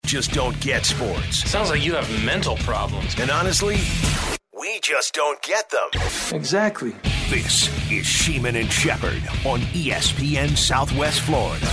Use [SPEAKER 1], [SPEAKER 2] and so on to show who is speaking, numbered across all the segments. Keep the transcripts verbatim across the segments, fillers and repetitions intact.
[SPEAKER 1] just don't get sports.
[SPEAKER 2] Sounds like you have mental problems.
[SPEAKER 1] And honestly, we just don't get them.
[SPEAKER 2] Exactly.
[SPEAKER 1] This is Sheeman and Shepherd on E S P N Southwest Florida.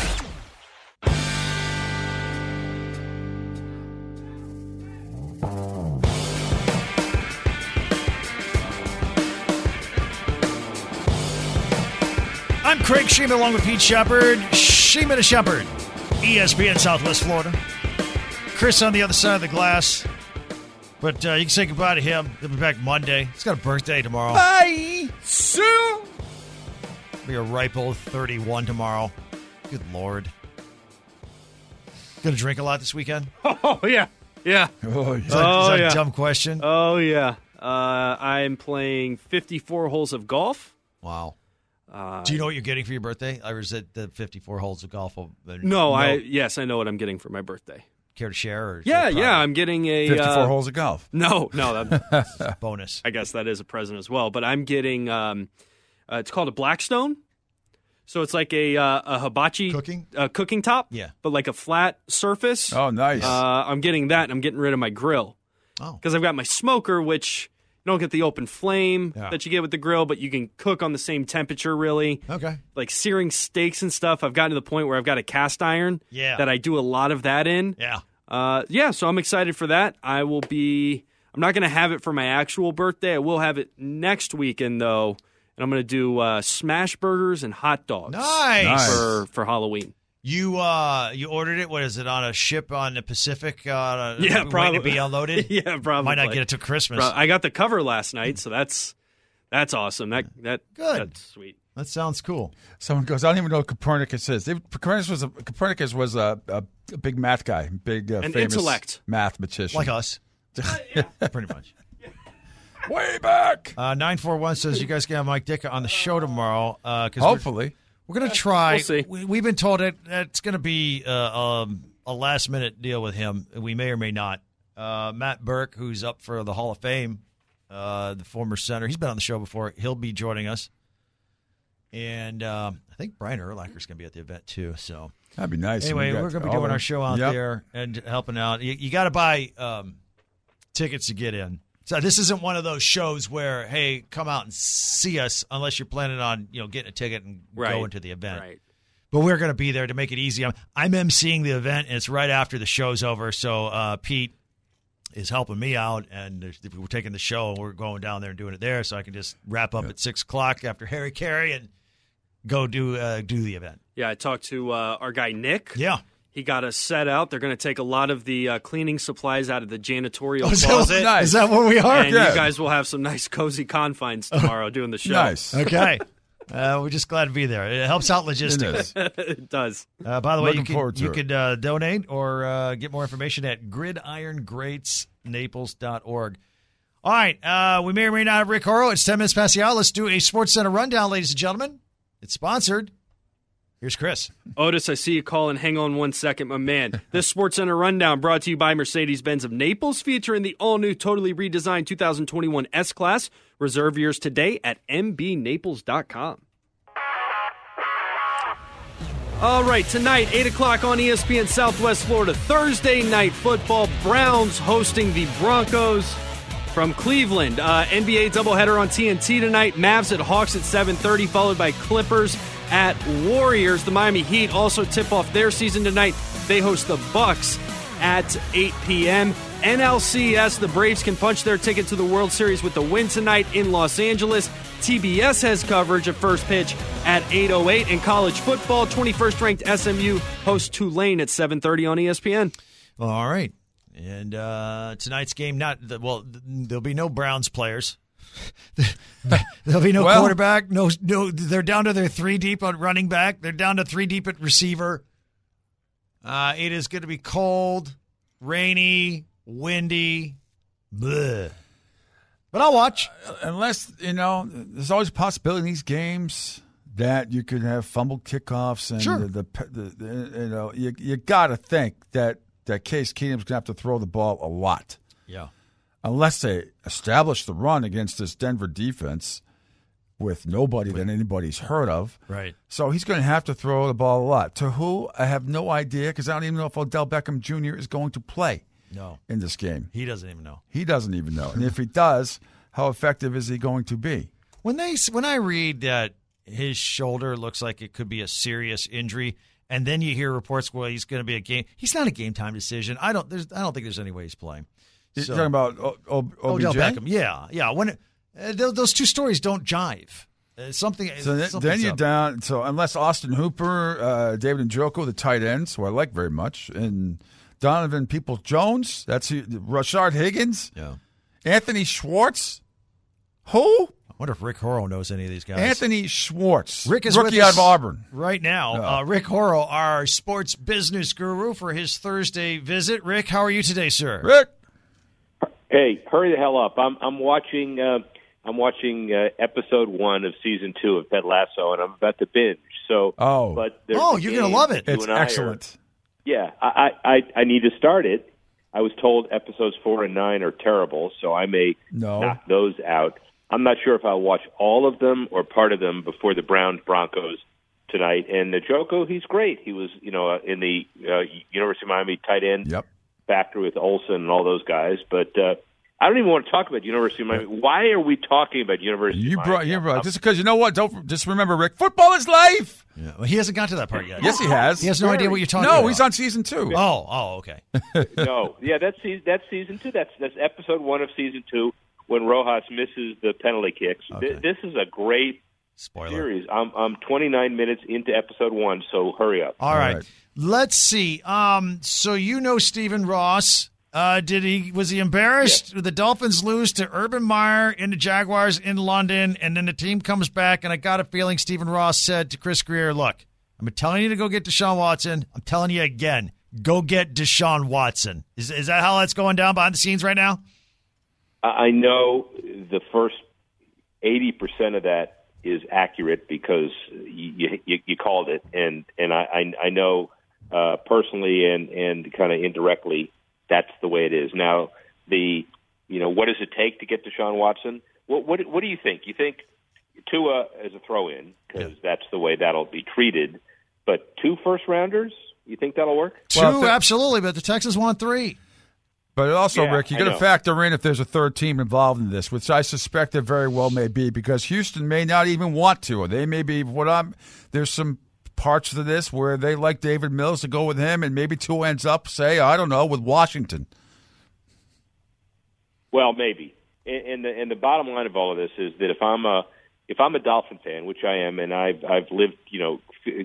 [SPEAKER 3] I'm Craig Sheeman along with Pete Shepherd. Sheeman and Shepherd, E S P N Southwest Florida. Chris on the other side of the glass. But uh, you can say goodbye to him. He'll be back Monday. He's got a birthday tomorrow.
[SPEAKER 4] Bye. Soon.
[SPEAKER 3] Be a ripe old thirty-one tomorrow. Good Lord. Gonna drink a lot this weekend?
[SPEAKER 5] Oh, yeah. Yeah.
[SPEAKER 4] Oh, yeah.
[SPEAKER 3] Is that,
[SPEAKER 5] Oh,
[SPEAKER 3] is that
[SPEAKER 5] yeah.
[SPEAKER 3] a dumb question?
[SPEAKER 5] Oh, yeah. Uh, I'm playing fifty-four holes of golf.
[SPEAKER 3] Wow.
[SPEAKER 5] Uh,
[SPEAKER 3] Do you know what you're getting for your birthday? Or is it the fifty-four holes of golf?
[SPEAKER 5] No, I yes, I know what I'm getting for my birthday.
[SPEAKER 3] Care to share? Or is
[SPEAKER 5] Yeah,
[SPEAKER 3] it
[SPEAKER 5] yeah,
[SPEAKER 3] private?
[SPEAKER 5] I'm getting a
[SPEAKER 4] fifty-four
[SPEAKER 5] uh,
[SPEAKER 4] holes of golf.
[SPEAKER 5] No, no, that,
[SPEAKER 3] bonus.
[SPEAKER 5] I guess that is a present as well. But I'm getting um, uh, it's called a Blackstone. So it's like a uh, a hibachi
[SPEAKER 3] Cooking?
[SPEAKER 5] uh, cooking top,
[SPEAKER 3] Yeah.
[SPEAKER 5] but like a flat surface.
[SPEAKER 4] Oh, nice.
[SPEAKER 5] Uh, I'm getting that, and I'm getting rid of my grill
[SPEAKER 3] Oh.
[SPEAKER 5] because I've got my smoker, which you don't get the open flame
[SPEAKER 3] Yeah.
[SPEAKER 5] that you get with the grill, but you can cook on the same temperature. Really,
[SPEAKER 3] Okay.
[SPEAKER 5] like searing steaks and stuff. I've gotten to the point where I've got a cast iron
[SPEAKER 3] Yeah.
[SPEAKER 5] that I do a lot of that in.
[SPEAKER 3] Yeah.
[SPEAKER 5] Uh, yeah, so I'm excited for that. I will be. I'm not going to have it for my actual birthday. I will have it next weekend though, and I'm going to do uh, smash burgers and hot dogs.
[SPEAKER 3] Nice.
[SPEAKER 4] Nice.
[SPEAKER 5] for for Halloween.
[SPEAKER 3] You uh, you ordered it. What is it on a ship on the Pacific? Uh,
[SPEAKER 5] Yeah,
[SPEAKER 3] waiting
[SPEAKER 5] probably
[SPEAKER 3] to be unloaded.
[SPEAKER 5] Yeah, probably.
[SPEAKER 3] Might not get it till Christmas.
[SPEAKER 5] Bro, I got the cover last night, so that's that's awesome. That that
[SPEAKER 3] Good.
[SPEAKER 5] That's sweet.
[SPEAKER 3] That sounds cool.
[SPEAKER 4] Someone goes, I don't even know what Copernicus is. They, Copernicus was a, Copernicus was a, a, a big math guy, big uh,
[SPEAKER 5] An
[SPEAKER 4] famous
[SPEAKER 5] intellect.
[SPEAKER 4] mathematician.
[SPEAKER 3] Like us. Pretty much.
[SPEAKER 4] Way back.
[SPEAKER 3] Uh, nine four one says you guys can have Mike Ditka on the show tomorrow. Uh, cause
[SPEAKER 4] Hopefully.
[SPEAKER 3] We're, we're going to try.
[SPEAKER 5] We'll see.
[SPEAKER 3] We, we've been told that it's going to be uh, um, a last-minute deal with him. We may or may not. Uh, Matt Burke, who's up for the Hall of Fame, uh, the former center, he's been on the show before. He'll be joining us. And um, I think Brian Urlacher's going to be at the event, too. So
[SPEAKER 4] That'd be nice.
[SPEAKER 3] anyway,
[SPEAKER 4] We got
[SPEAKER 3] we're going to be
[SPEAKER 4] all
[SPEAKER 3] doing
[SPEAKER 4] the-
[SPEAKER 3] our show out
[SPEAKER 4] Yep.
[SPEAKER 3] there and helping out. You, you got to buy um, tickets to get in. So this isn't one of those shows where, hey, come out and see us unless you're planning on, you know, getting a ticket and
[SPEAKER 5] Right.
[SPEAKER 3] going to the event.
[SPEAKER 5] Right.
[SPEAKER 3] But we're going to be there to make it easy. I'm, I'm emceeing the event, and it's right after the show's over. So uh, Pete is helping me out, and there's- we're taking the show, and we're going down there and doing it there, so I can just wrap up at six o'clock after Harry Carey and go do uh, do the event.
[SPEAKER 5] Yeah, I talked to uh, our guy Nick.
[SPEAKER 3] Yeah.
[SPEAKER 5] He got us set out. They're going to take a lot of the uh, cleaning supplies out of the janitorial
[SPEAKER 3] Oh, is, that,
[SPEAKER 5] closet.
[SPEAKER 4] Nice.
[SPEAKER 3] is that where we are?
[SPEAKER 5] And
[SPEAKER 4] Yeah.
[SPEAKER 5] you guys will have some nice cozy confines tomorrow doing the show.
[SPEAKER 4] Nice.
[SPEAKER 3] Okay. Uh, we're just glad to be there. It helps out
[SPEAKER 4] It
[SPEAKER 3] logistics.
[SPEAKER 4] is.
[SPEAKER 5] It does.
[SPEAKER 3] Uh, by the way, you
[SPEAKER 4] Looking forward
[SPEAKER 3] could,
[SPEAKER 4] to
[SPEAKER 3] you
[SPEAKER 4] it.
[SPEAKER 3] could uh, donate or uh, get more information at gridiron greats naples dot org. All right. Uh, we may or may not have Rick Horrow. It's ten minutes past the hour. Let's do a Sports Center rundown, ladies and gentlemen. It's sponsored. Here's Chris.
[SPEAKER 5] Otis, I see you calling. Hang on one second, my man. This Sports Center Rundown brought to you by Mercedes-Benz of Naples, featuring the all-new, totally redesigned two thousand twenty-one S-Class. Reserve yours today at m b naples dot com. All right, tonight, eight o'clock on E S P N Southwest Florida, Thursday Night Football. Browns hosting the Broncos from Cleveland. Uh, N B A doubleheader on T N T tonight. Mavs at Hawks at seven thirty, followed by Clippers at Warriors. The Miami Heat also tip off their season tonight. They host the Bucks at eight p.m. N L C S, the Braves can punch their ticket to the World Series with the win tonight in Los Angeles. T B S has coverage of first pitch at eight oh eight. In college football, twenty-first ranked S M U hosts Tulane at seven thirty on E S P N.
[SPEAKER 3] Well, all right. And uh, tonight's game, not well, there'll be no Browns players. There'll be no
[SPEAKER 4] Well-
[SPEAKER 3] quarterback. No, no. They're down to their three deep on running back. They're down to three deep at receiver. Uh, it is going to be cold, rainy, windy. Bleh. But I'll watch.
[SPEAKER 4] Unless, you know, there's always a possibility in these games that you could have fumbled kickoffs and
[SPEAKER 3] Sure.
[SPEAKER 4] the, the, the, the you know, you you got to think that that Case Keenum's going to have to throw the ball a lot.
[SPEAKER 3] Yeah.
[SPEAKER 4] Unless they establish the run against this Denver defense, with nobody that anybody's heard of.
[SPEAKER 3] Right.
[SPEAKER 4] So he's going to have to throw the ball a lot. To who? I have no idea because I don't even know if Odell Beckham Junior is going to play
[SPEAKER 3] No.
[SPEAKER 4] in this game.
[SPEAKER 3] He doesn't even know.
[SPEAKER 4] He doesn't even know. And if he does, how effective is he going to be?
[SPEAKER 3] When they when I read that his shoulder looks like it could be a serious injury, and then you hear reports, well, he's going to be a game. He's not a game time decision. I don't. There's. I don't think there's any way he's playing.
[SPEAKER 4] You're
[SPEAKER 3] So-
[SPEAKER 4] talking about o- o- O B J?
[SPEAKER 3] Odell Beckham. Yeah, yeah. When it, uh, th- those two stories don't jive. Uh, something.
[SPEAKER 4] So th-
[SPEAKER 3] something's
[SPEAKER 4] then you're
[SPEAKER 3] up.
[SPEAKER 4] down. So unless Austin Hooper, uh, David Njoku, the tight ends, who I like very much, and Donovan Peoples-Jones, that's who, Rashard Higgins,
[SPEAKER 3] Yeah.
[SPEAKER 4] Anthony Schwartz. Who?
[SPEAKER 3] I wonder if Rick Horrow knows any of these guys.
[SPEAKER 4] Anthony Schwartz,
[SPEAKER 3] Rick is
[SPEAKER 4] rookie
[SPEAKER 3] with
[SPEAKER 4] out
[SPEAKER 3] us
[SPEAKER 4] of Auburn.
[SPEAKER 3] right now.
[SPEAKER 4] Yeah.
[SPEAKER 3] Uh, Rick Horrow, our sports business guru, for his Thursday visit. Rick, how are you today, sir?
[SPEAKER 4] Rick,
[SPEAKER 6] Hey, hurry the hell up! I'm I'm watching uh, I'm watching uh, episode one of season two of Ted Lasso, and I'm about to binge. So,
[SPEAKER 4] Oh.
[SPEAKER 6] but there's
[SPEAKER 3] Oh,
[SPEAKER 6] a
[SPEAKER 3] you're
[SPEAKER 6] game
[SPEAKER 3] gonna love it.
[SPEAKER 6] you
[SPEAKER 4] it's
[SPEAKER 6] and I are-
[SPEAKER 4] excellent.
[SPEAKER 6] yeah, I, I I need to start it. I was told episodes four and nine are terrible, so I may
[SPEAKER 4] No.
[SPEAKER 6] knock those out. I'm not sure if I'll watch all of them or part of them before the Browns Broncos tonight. And Njoku, he's great. He was, you know, in the uh, University of Miami tight end
[SPEAKER 4] Yep.
[SPEAKER 6] factory with Olsen and all those guys. But uh, I don't even want to talk about University of Miami. Why are we talking about University
[SPEAKER 4] You
[SPEAKER 6] of
[SPEAKER 4] brought,
[SPEAKER 6] Miami?
[SPEAKER 4] you're right. Just because you know what? Don't just remember, Rick. Football is life.
[SPEAKER 3] Yeah. Well, he hasn't got to that part yet.
[SPEAKER 4] Yes, he has.
[SPEAKER 3] He has no idea what you're talking about.
[SPEAKER 4] No, he's on season two.
[SPEAKER 3] Oh, oh, okay.
[SPEAKER 6] No, yeah, that's season, that's season two. That's that's episode one of season two when Rojas misses the penalty kicks.
[SPEAKER 3] Okay.
[SPEAKER 6] Th- This is a great
[SPEAKER 3] Spoiler.
[SPEAKER 6] series. I'm I'm twenty-nine minutes into episode one, so hurry up.
[SPEAKER 3] All right.
[SPEAKER 4] right.
[SPEAKER 3] Let's see. Um, so you know Stephen Ross. Uh, did he was he embarrassed? The Dolphins lose to Urban Meyer and the Jaguars in London, and then the team comes back, and I got a feeling Stephen Ross said to Chris Greer, look, I'm telling you to go get Deshaun Watson. I'm telling you again, go get Deshaun Watson. Is is that how that's going down behind the scenes right now?
[SPEAKER 6] I I know the first eighty percent of that is accurate because you you, you called it, and and I I, I know uh, personally and and kind of indirectly that's the way it is. Now the you know what does it take to get Deshaun Watson? What what what do you think? You think Tua as a throw-in because
[SPEAKER 3] Yeah.
[SPEAKER 6] that's the way that'll be treated, but two first rounders? You think that'll work?
[SPEAKER 3] Two,
[SPEAKER 4] Well, if it-
[SPEAKER 3] absolutely, but the Texans want three.
[SPEAKER 4] But also,
[SPEAKER 6] Yeah,
[SPEAKER 4] Rick, you
[SPEAKER 6] I
[SPEAKER 4] got to
[SPEAKER 6] know.
[SPEAKER 4] factor in if there's a third team involved in this, which I suspect there very well may be, because Houston may not even want to. Or they may be what I'm. There's some parts of this where they like David Mills to go with him, and maybe two ends up, say, I don't know, with Washington.
[SPEAKER 6] Well, maybe. And, and the and the bottom line of all of this is that if I'm a if I'm a Dolphin fan, which I am, and I've I've lived you know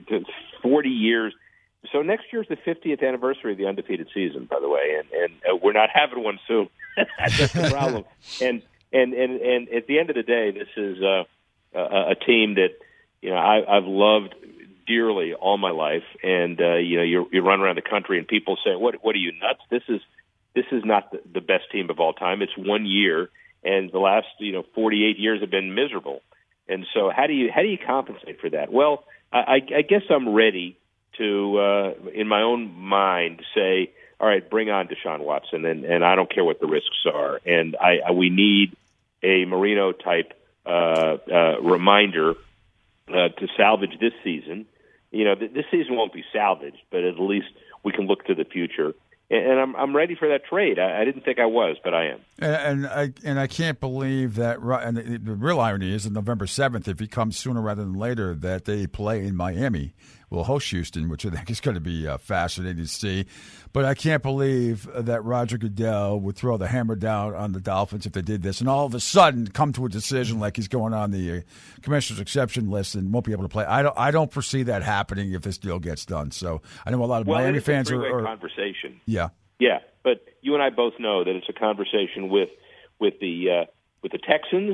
[SPEAKER 6] forty years. So next year's the fiftieth anniversary of the undefeated season, by the way, and and uh, we're not having one soon. That's the problem. And and and and at the end of the day, this is uh, a, a team that you know I, I've loved dearly all my life, and uh, you know you you run around the country and people say, "What what are you nuts? This is this is not the, the best team of all time. It's one year, and the last you know forty-eight years have been miserable." And so, how do you how do you compensate for that? Well, I, I guess I'm ready to, uh, in my own mind, say, all right, bring on Deshaun Watson, and, and I don't care what the risks are. And I, I we need a Marino-type uh, uh, reminder uh, to salvage this season. You know, th- this season won't be salvaged, but at least we can look to the future. And, and I'm I'm ready for that trade. I, I didn't think I was, but I am.
[SPEAKER 4] And, and I and I can't believe that. And the, the real irony is, that November seventh, if he comes sooner rather than later, that they play in Miami, will host Houston, which I think is going to be uh, fascinating to see. But I can't believe that Roger Goodell would throw the hammer down on the Dolphins if they did this, and all of a sudden come to a decision like he's going on the uh, commissioner's exception list and won't be able to play. I don't. I don't foresee that happening if this deal gets done. So I know a lot of
[SPEAKER 6] Well,
[SPEAKER 4] Miami
[SPEAKER 6] it's a
[SPEAKER 4] fans are.
[SPEAKER 6] three-way
[SPEAKER 4] are
[SPEAKER 6] conversation.
[SPEAKER 4] yeah.
[SPEAKER 6] Yeah, but you and I both know that it's a conversation with with the uh, with the Texans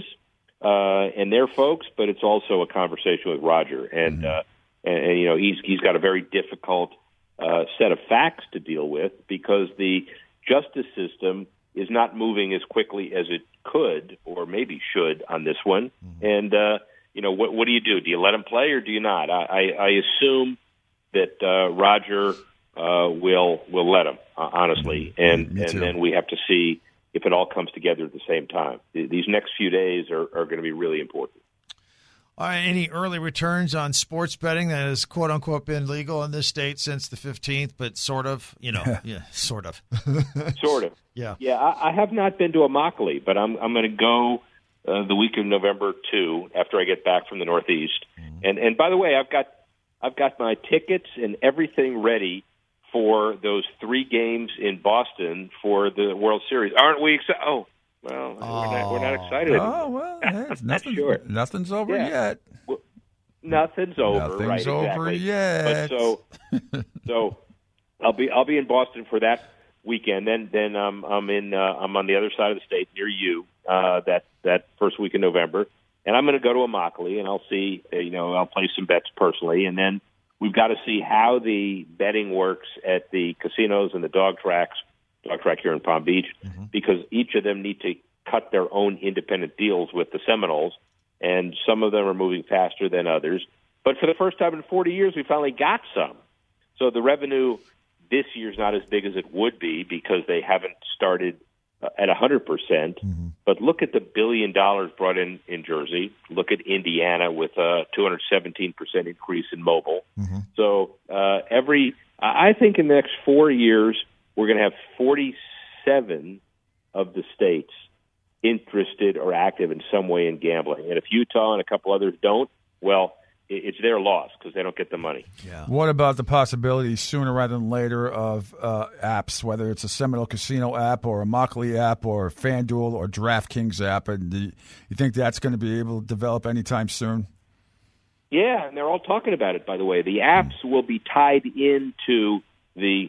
[SPEAKER 6] uh, and their folks, but it's also a conversation with Roger, and mm-hmm. uh, and, and you know he's he's got a very difficult uh, set of facts to deal with because the justice system is not moving as quickly as it could or maybe should on this one, mm-hmm. and uh, you know what what do you do? Do you let him play or do you not? I, I, I assume that uh, Roger. Uh, will will let him uh, honestly, and and then we have to see if it all comes together at the same time. These next few days are, are going to be really important.
[SPEAKER 3] All right, any early returns on sports betting that has quote unquote been legal in this state since the fifteenth, but sort of, you know, yeah, sort of,
[SPEAKER 6] sort of,
[SPEAKER 3] yeah,
[SPEAKER 6] yeah. I, I have not been to a Immokalee, but I'm I'm going to go uh, the week of November two after I get back from the Northeast. Mm-hmm. And and by the way, I've got I've got my tickets and everything ready for those three games in Boston for the World Series. Aren't we excited? Oh. Well,
[SPEAKER 3] oh.
[SPEAKER 6] we're, not, we're not excited anymore.
[SPEAKER 4] Oh, well, hey, nothing,
[SPEAKER 6] sure.
[SPEAKER 4] nothing's over
[SPEAKER 6] yeah.
[SPEAKER 4] yet.
[SPEAKER 6] Well, nothing's over,
[SPEAKER 4] nothing's
[SPEAKER 6] right?
[SPEAKER 4] over
[SPEAKER 6] exactly.
[SPEAKER 4] yet.
[SPEAKER 6] But so, so I'll be I'll be in Boston for that weekend. Then then um, I'm in uh, I'm on the other side of the state near you uh, that that first week in November, and I'm going to go to Immokalee and I'll see uh, you know I'll place some bets personally, and then we've got to see how the betting works at the casinos and the dog tracks. Dog track here in Palm Beach, mm-hmm. because each of them need to cut their own independent deals with the Seminoles, and some of them are moving faster than others. But for the first time in forty years, we finally got some. So the revenue this year is not as big as it would be because they haven't started uh, at one hundred percent. Mm-hmm. But look at the billion dollars brought in in Jersey. Look at Indiana with a two hundred seventeen percent increase in mobile. Mm-hmm. So uh, every, I think in the next four years, we're going to have forty-seven of the states interested or active in some way in gambling. And if Utah and a couple others don't, well, it's their loss because they don't get the money.
[SPEAKER 4] Yeah. What about the possibility sooner rather than later of uh, apps, whether it's a Seminole Casino app or a Immokalee app or FanDuel or DraftKings app? And do you think that's going to be able to develop anytime soon?
[SPEAKER 6] Yeah, and they're all talking about it, by the way. The apps mm. will be tied into the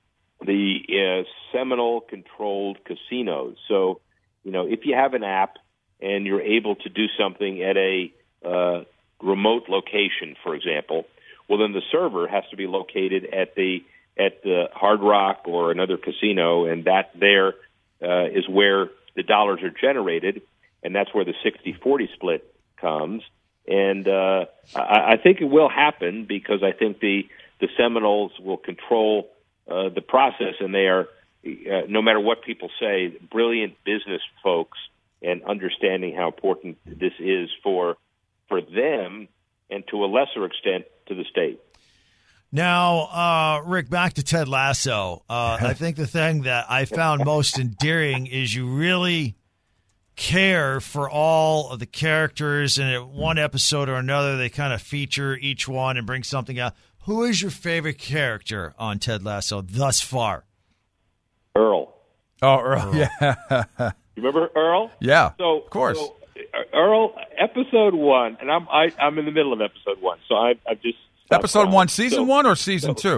[SPEAKER 6] the uh, Seminole-controlled casinos. So, you know, if you have an app and you're able to do something at a uh, remote location, for example, well, then the server has to be located at the at the Hard Rock or another casino, and that there uh, is where the dollars are generated, and that's where the sixty forty split comes. And uh, I, I think it will happen because I think the, the Seminoles will control Uh, the process, and they are, uh, no matter what people say, brilliant business folks and understanding how important this is for for them and to a lesser extent to the state.
[SPEAKER 3] Now, uh, Rick, back to Ted Lasso. Uh, I think the thing that I found most endearing is you really care for all of the characters, and at one episode or another, they kind of feature each one and bring something out. Who is your favorite character on Ted Lasso thus far?
[SPEAKER 6] Earl.
[SPEAKER 4] Oh, Earl, Earl. Yeah.
[SPEAKER 6] You remember Earl?
[SPEAKER 4] Yeah,
[SPEAKER 6] so,
[SPEAKER 4] of course.
[SPEAKER 6] So, Earl, episode one, and I'm I, I'm in the middle of episode one, so I, I've just...
[SPEAKER 4] Episode one, season
[SPEAKER 6] so,
[SPEAKER 4] one or season
[SPEAKER 6] so,
[SPEAKER 4] two?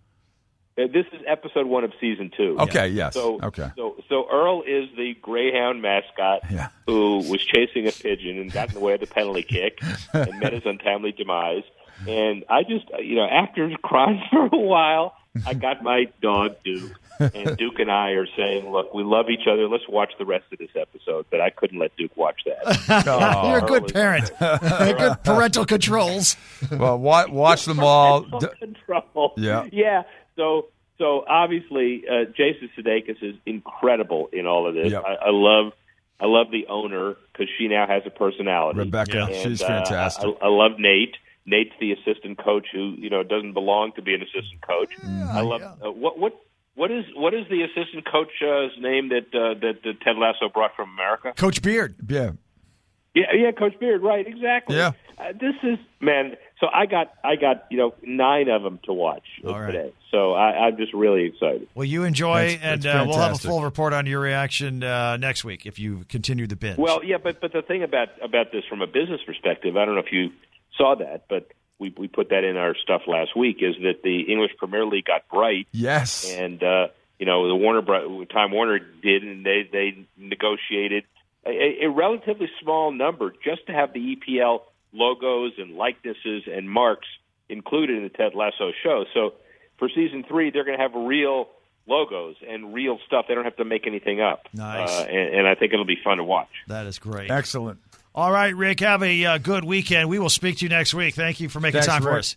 [SPEAKER 6] Uh, this is episode one of season two.
[SPEAKER 4] Okay,
[SPEAKER 6] yeah.
[SPEAKER 4] yes.
[SPEAKER 6] So,
[SPEAKER 4] okay.
[SPEAKER 6] So, so Earl is the Greyhound mascot
[SPEAKER 4] yeah.
[SPEAKER 6] who was chasing a pigeon and got in the way of the penalty kick and met his untimely demise. And I just, you know, after crying for a while, I got my dog, Duke. And Duke and I are saying, look, we love each other. Let's watch the rest of this episode. But I couldn't let Duke watch that.
[SPEAKER 3] Oh. You're a good parent. Good parental controls.
[SPEAKER 4] Well, watch, watch them all.
[SPEAKER 6] Control.
[SPEAKER 4] Yeah.
[SPEAKER 6] Yeah. So, so obviously, uh, Jason Sudeikis is incredible in all of this.
[SPEAKER 4] Yep.
[SPEAKER 6] I, I love I love the owner because she now has a personality.
[SPEAKER 4] Rebecca,
[SPEAKER 6] and,
[SPEAKER 4] she's
[SPEAKER 6] uh,
[SPEAKER 4] fantastic.
[SPEAKER 6] I, I love Nate. Nate's the assistant coach who, you know, doesn't belong to be an assistant coach.
[SPEAKER 3] Yeah,
[SPEAKER 6] I love
[SPEAKER 3] yeah.
[SPEAKER 6] uh, what what what is what is the assistant coach's uh, name that uh, that uh, Ted Lasso brought from America?
[SPEAKER 3] Coach Beard.
[SPEAKER 4] Yeah,
[SPEAKER 6] yeah, yeah, Coach Beard, right? Exactly.
[SPEAKER 4] Yeah.
[SPEAKER 6] Uh, this is man. So I got I got you know nine of them to watch
[SPEAKER 3] All right.
[SPEAKER 6] today. So I, I'm just really excited.
[SPEAKER 3] Well, you enjoy,
[SPEAKER 4] That's-
[SPEAKER 3] and
[SPEAKER 4] that's
[SPEAKER 3] uh, we'll have a
[SPEAKER 4] fantastic.
[SPEAKER 3] full report on your reaction uh, next week if you continue the binge.
[SPEAKER 6] Well, yeah, but but the thing about about this from a business perspective, I don't know if you saw that, but we we put that in our stuff last week, is that the English Premier League got bright,
[SPEAKER 4] yes.
[SPEAKER 6] and uh, you know the Warner Bro- Time Warner did, and they they negotiated a, a relatively small number just to have the E P L logos and likenesses and marks included in the Ted Lasso show. So for season three, they're going to have real logos and real stuff. They don't have to make anything up.
[SPEAKER 3] Nice.
[SPEAKER 6] Uh, and, and I think it'll be fun to watch.
[SPEAKER 3] That is great.
[SPEAKER 4] Excellent.
[SPEAKER 3] All right, Rick, have a uh, good weekend. We will speak to you next week. Thank you for making
[SPEAKER 4] Thanks,
[SPEAKER 3] time for
[SPEAKER 4] Rick.
[SPEAKER 3] us.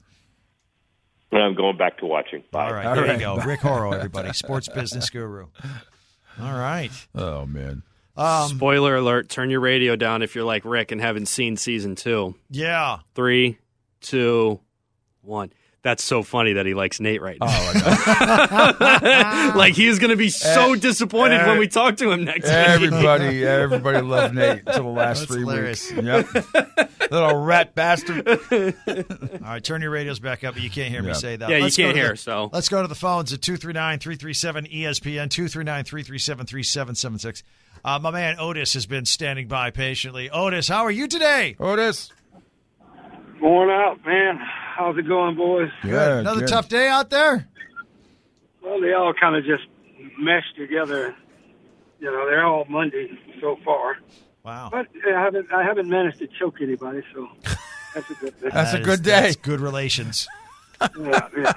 [SPEAKER 6] And I'm going back to watching. Bye.
[SPEAKER 3] All right,
[SPEAKER 4] All
[SPEAKER 3] there
[SPEAKER 4] right.
[SPEAKER 3] you go. Rick Horrow, everybody, sports business guru. All right.
[SPEAKER 4] Oh, man.
[SPEAKER 3] Um,
[SPEAKER 5] Spoiler alert, turn your radio down if you're like Rick and haven't seen season two.
[SPEAKER 3] Yeah.
[SPEAKER 5] Three, two, one. That's so funny that he likes Nate right now.
[SPEAKER 4] Oh, I know.
[SPEAKER 5] Like he's going to be so
[SPEAKER 4] Eh,
[SPEAKER 5] disappointed
[SPEAKER 4] eh,
[SPEAKER 5] when we talk to him next week.
[SPEAKER 4] Everybody, everybody loved Nate until the last
[SPEAKER 3] That's
[SPEAKER 4] three
[SPEAKER 3] hilarious.
[SPEAKER 4] weeks. Yep. Little rat bastard.
[SPEAKER 3] All right, turn your radios back up, but you can't hear me
[SPEAKER 4] Yeah.
[SPEAKER 3] say that.
[SPEAKER 5] Yeah, you
[SPEAKER 3] Let's go
[SPEAKER 5] can't
[SPEAKER 3] to
[SPEAKER 5] hear,
[SPEAKER 3] the-
[SPEAKER 5] so.
[SPEAKER 3] Let's go to the phones at two three nine, three three seven, E S P N, two three nine, three three seven, three seven seven six. Uh, my man Otis has been standing by patiently. Otis, how are you today?
[SPEAKER 4] Otis.
[SPEAKER 7] Going out, man. How's it going, boys?
[SPEAKER 4] Good.
[SPEAKER 3] Another
[SPEAKER 4] good.
[SPEAKER 3] tough day out there?
[SPEAKER 7] Well, they all kind of just meshed together. You know, they're all Monday so far.
[SPEAKER 3] Wow.
[SPEAKER 7] But I haven't, I haven't managed to choke anybody, so that's a good thing.
[SPEAKER 4] That's a
[SPEAKER 3] That
[SPEAKER 4] good
[SPEAKER 3] is-
[SPEAKER 4] day.
[SPEAKER 3] That's good relations.
[SPEAKER 7] yeah, yeah.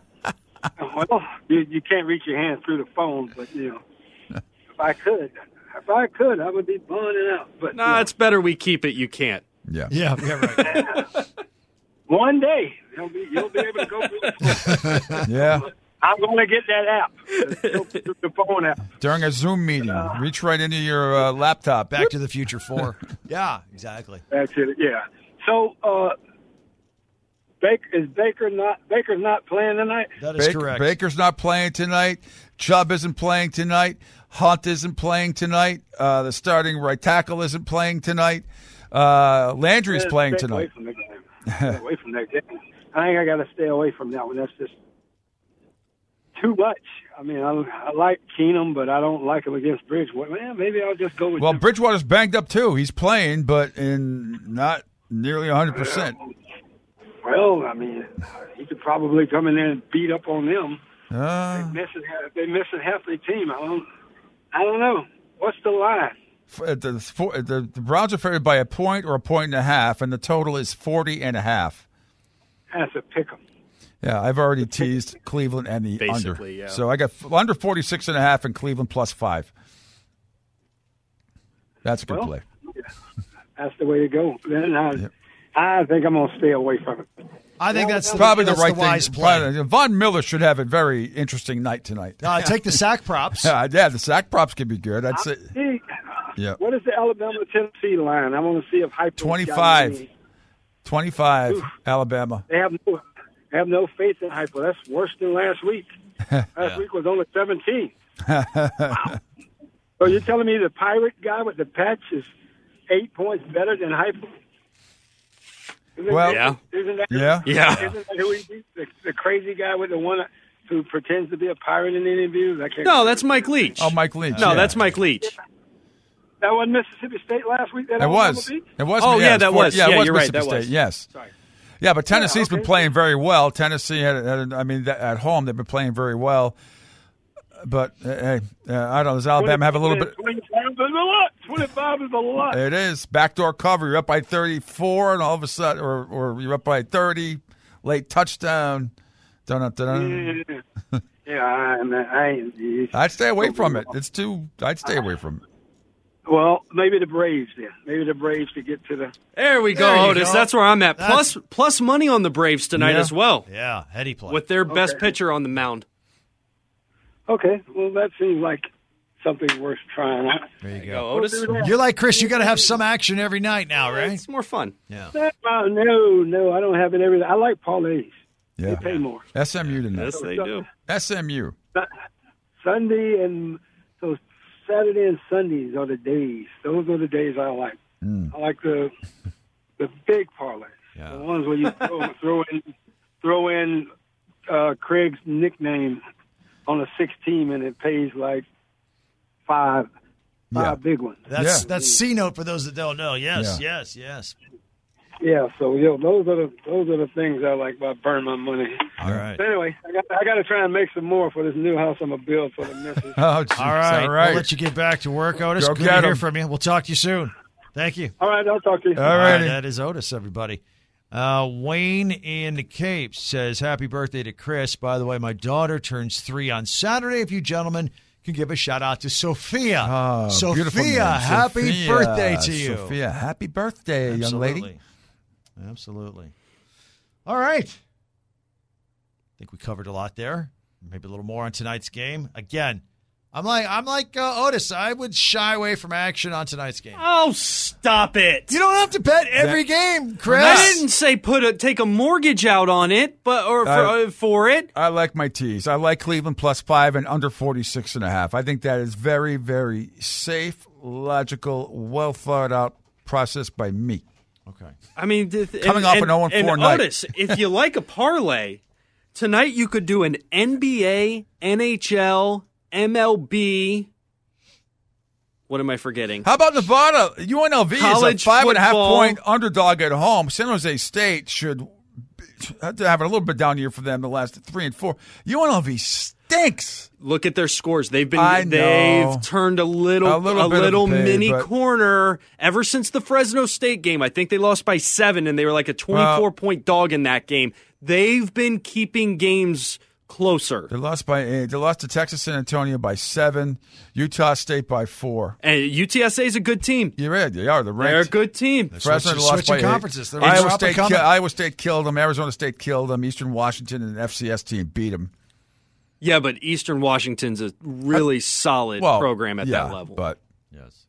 [SPEAKER 7] Well, you, you can't reach your hand through the phone, but, you know, if I could, if I could, I would be burning out. But
[SPEAKER 5] Nah,
[SPEAKER 7] you know,
[SPEAKER 5] it's better we keep it. You can't.
[SPEAKER 4] Yeah.
[SPEAKER 3] Yeah, yeah, right.
[SPEAKER 7] one day you'll be, you'll be able to go through the phone.
[SPEAKER 4] Yeah.
[SPEAKER 7] I'm going to get that app, the, the phone app.
[SPEAKER 4] During a Zoom meeting, reach right into your uh, laptop.
[SPEAKER 3] Back to the Future four. Yeah, exactly.
[SPEAKER 7] That's it. Yeah. So, uh, Baker is Baker not Baker's not playing tonight?
[SPEAKER 3] That is
[SPEAKER 4] Baker-
[SPEAKER 3] correct.
[SPEAKER 4] Baker's not playing tonight. Chubb isn't playing tonight. Hunt isn't playing tonight. Uh, the starting right tackle isn't playing tonight. Uh, Landry's
[SPEAKER 7] Stay
[SPEAKER 4] playing
[SPEAKER 7] away
[SPEAKER 4] tonight.
[SPEAKER 7] from the game. Stay away from that game. I think I got to stay away from that one. That's just too much. I mean, I, I like Keenum, but I don't like him against Bridgewater. Man, maybe I'll just go with
[SPEAKER 4] Well,
[SPEAKER 7] them.
[SPEAKER 4] Bridgewater's banged up too. He's playing, but in not nearly one hundred percent.
[SPEAKER 7] Well, I mean, he could probably come in there and beat up on them.
[SPEAKER 4] Uh,
[SPEAKER 7] They missing, they missing half their team. I don't, I don't know. What's the line?
[SPEAKER 4] f- the, four- the, the Browns are favored by a point or a point and a half, and the total is forty and a half.
[SPEAKER 7] That's a pick 'em.
[SPEAKER 4] Yeah, I've already teased Cleveland and the under.
[SPEAKER 5] Basically, yeah.
[SPEAKER 4] So I got f- under forty-six and a half and Cleveland plus five. That's a good
[SPEAKER 7] Well,
[SPEAKER 4] play.
[SPEAKER 7] That's the way to go. Then I,
[SPEAKER 4] Yep.
[SPEAKER 7] I think I'm going to stay away from it.
[SPEAKER 3] I think that's the,
[SPEAKER 4] Probably the
[SPEAKER 3] that's
[SPEAKER 4] right
[SPEAKER 3] the wise
[SPEAKER 4] thing.
[SPEAKER 3] play.
[SPEAKER 4] Probably- Von Miller should have a very interesting night tonight.
[SPEAKER 3] Uh, take the sack props.
[SPEAKER 4] Yeah, yeah, the sack props could be good. I'd say
[SPEAKER 7] Hey,
[SPEAKER 4] yeah.
[SPEAKER 7] what is the Alabama-Tennessee line? I want to see if Hype
[SPEAKER 4] twenty-five. twenty-five, Alabama.
[SPEAKER 7] They have no, they have no faith in Hyper. That's worse than last week. Last week was only seventeen. Wow. So you're telling me the Pirate guy with the patch is eight points better than Hyper? Isn't
[SPEAKER 4] Well,
[SPEAKER 5] Yeah.
[SPEAKER 7] Isn't that,
[SPEAKER 4] Yeah.
[SPEAKER 5] Yeah.
[SPEAKER 7] Isn't that who he beat? The, the crazy guy with the one who pretends to be a pirate in the interviews? I can't.
[SPEAKER 5] No, that's Mike Leach.
[SPEAKER 4] Oh, Mike Lynch.
[SPEAKER 5] No,
[SPEAKER 4] yeah.
[SPEAKER 5] that's Mike Leach.
[SPEAKER 7] That wasn't Mississippi State last week. That
[SPEAKER 4] It
[SPEAKER 7] Alabama
[SPEAKER 4] was.
[SPEAKER 7] beat?
[SPEAKER 4] It was.
[SPEAKER 5] Oh, yeah,
[SPEAKER 4] it's
[SPEAKER 5] that
[SPEAKER 4] four-
[SPEAKER 5] was.
[SPEAKER 4] Yeah, it
[SPEAKER 5] Yeah,
[SPEAKER 4] was
[SPEAKER 5] you're right,
[SPEAKER 4] Mississippi
[SPEAKER 5] that
[SPEAKER 4] State.
[SPEAKER 5] was.
[SPEAKER 4] Yes.
[SPEAKER 7] Sorry.
[SPEAKER 4] Yeah, but Tennessee's
[SPEAKER 7] okay.
[SPEAKER 4] been playing very well. Tennessee had, had I mean, th- at home they've been playing very well. But uh, hey, uh, I don't know. Does Alabama have a little bit?
[SPEAKER 7] twenty-five is a lot. twenty-five is a lot.
[SPEAKER 4] It is backdoor cover. You're up by thirty-four, and all of a sudden, or or you're up by thirty. Late touchdown. Dun, dun, dun.
[SPEAKER 7] Yeah, yeah I, I ain't.
[SPEAKER 4] I'd stay away from it. It's too. I'd stay away from it.
[SPEAKER 7] Well, maybe the Braves then. Maybe the Braves to get to the.
[SPEAKER 5] There we go,
[SPEAKER 3] There you
[SPEAKER 5] Otis.
[SPEAKER 3] go.
[SPEAKER 5] That's where I'm at.
[SPEAKER 3] That's-
[SPEAKER 5] Plus, plus money on the Braves tonight
[SPEAKER 4] Yeah.
[SPEAKER 5] as well,
[SPEAKER 3] Yeah, heady play.
[SPEAKER 5] with their best
[SPEAKER 7] Okay.
[SPEAKER 5] pitcher on the mound.
[SPEAKER 7] Okay, well that seems like something worth trying out.
[SPEAKER 3] there you
[SPEAKER 5] Go,
[SPEAKER 3] go.
[SPEAKER 5] Otis.
[SPEAKER 7] We'll do that.
[SPEAKER 3] You're like Chris. You got to have some action every night now, right?
[SPEAKER 5] It's more fun.
[SPEAKER 3] Yeah.
[SPEAKER 7] Uh, no, no, I don't have it every. I like parlays.
[SPEAKER 4] Yeah.
[SPEAKER 7] They pay more.
[SPEAKER 4] S M U tonight.
[SPEAKER 5] Yes, they do.
[SPEAKER 4] S M U.
[SPEAKER 7] Sunday and so Saturday and Sundays are the days. Those are the days I like. I like the the big parlays.
[SPEAKER 3] Yeah.
[SPEAKER 7] The ones where you throw, throw in throw in uh, Craig's nickname on a six team and it pays like five five
[SPEAKER 4] Yeah.
[SPEAKER 7] big ones.
[SPEAKER 3] That's
[SPEAKER 4] Yeah.
[SPEAKER 3] that's C note for those that don't know. Yes,
[SPEAKER 4] Yeah.
[SPEAKER 3] yes, yes.
[SPEAKER 7] Yeah, so you know, those are the those are the things I like about burn my money.
[SPEAKER 3] All right.
[SPEAKER 7] But anyway, I got I got to try and make some more for this new house I'm gonna build for the missus.
[SPEAKER 4] Oh, geez.
[SPEAKER 3] All right.
[SPEAKER 4] All right.
[SPEAKER 3] We'll let you get back to work, Otis.
[SPEAKER 4] Go
[SPEAKER 3] Good
[SPEAKER 4] get
[SPEAKER 3] to hear
[SPEAKER 4] 'em.
[SPEAKER 3] from you. We'll talk to you soon. Thank you.
[SPEAKER 7] All right, I'll talk to you.
[SPEAKER 4] All
[SPEAKER 3] All right,
[SPEAKER 4] righty.
[SPEAKER 3] that is Otis, everybody. Uh, Wayne in the Cape says, happy birthday to Chris. By the way, my daughter turns three on Saturday. If you gentlemen can give a shout-out to Sophia.
[SPEAKER 4] Oh, beautiful
[SPEAKER 3] Sophia,
[SPEAKER 4] name.
[SPEAKER 3] happy
[SPEAKER 4] Sophia.
[SPEAKER 3] birthday to you.
[SPEAKER 4] Sophia, happy birthday, young lady.
[SPEAKER 3] Absolutely. Absolutely. All right. I think we covered a lot there. Maybe a little more on tonight's game. Again, I'm like I'm like uh, Otis. I would shy away from action on tonight's game.
[SPEAKER 5] Oh, stop it!
[SPEAKER 3] You don't have to bet every that, game, Chris.
[SPEAKER 5] I didn't say put a take a mortgage out on it, but or for,
[SPEAKER 4] I,
[SPEAKER 5] uh, for it.
[SPEAKER 4] I like my tees. I like Cleveland plus five and under forty-six and a half. I think that is very, very safe, logical, well thought out process by me.
[SPEAKER 3] Okay.
[SPEAKER 5] I mean, th- th-
[SPEAKER 4] coming
[SPEAKER 5] and,
[SPEAKER 4] off
[SPEAKER 5] and,
[SPEAKER 4] an oh and four
[SPEAKER 5] and
[SPEAKER 4] night.
[SPEAKER 5] Otis, if you like a parlay tonight, you could do an N B A, N H L, M L B. What am I forgetting?
[SPEAKER 4] How about Nevada? U N L V
[SPEAKER 5] College
[SPEAKER 4] is a five and a half
[SPEAKER 5] football.
[SPEAKER 4] point underdog at home. San Jose State should have to have a little bit down year for them the last three and four. U N L V stinks.
[SPEAKER 5] Look at their scores. They've been
[SPEAKER 4] I
[SPEAKER 5] they've
[SPEAKER 4] know.
[SPEAKER 5] turned a little
[SPEAKER 4] A little
[SPEAKER 5] a
[SPEAKER 4] bit of
[SPEAKER 5] little
[SPEAKER 4] a pay,
[SPEAKER 5] mini
[SPEAKER 4] but-
[SPEAKER 5] corner ever since the Fresno State game. I think they lost by seven, and they were like a twenty-four
[SPEAKER 4] Well-
[SPEAKER 5] point dog in that game. They've been keeping games closer.
[SPEAKER 4] They lost by eight. They lost to Texas San Antonio by seven. Utah State by four.
[SPEAKER 5] And U T S A is a good team.
[SPEAKER 4] You're right. They are. They're ranked.
[SPEAKER 5] They're a good team.
[SPEAKER 4] Fresno
[SPEAKER 3] Switching-
[SPEAKER 4] lost by
[SPEAKER 3] switching
[SPEAKER 4] eight.
[SPEAKER 3] conferences. They're
[SPEAKER 4] Iowa
[SPEAKER 3] up and
[SPEAKER 4] State,
[SPEAKER 3] coming.
[SPEAKER 4] ki- Iowa State killed them. Arizona State killed them. Eastern Washington and an F C S team beat them.
[SPEAKER 5] Yeah, but Eastern Washington's a really solid
[SPEAKER 4] Well,
[SPEAKER 5] program at
[SPEAKER 4] yeah,
[SPEAKER 5] that level.
[SPEAKER 4] But
[SPEAKER 3] Yes.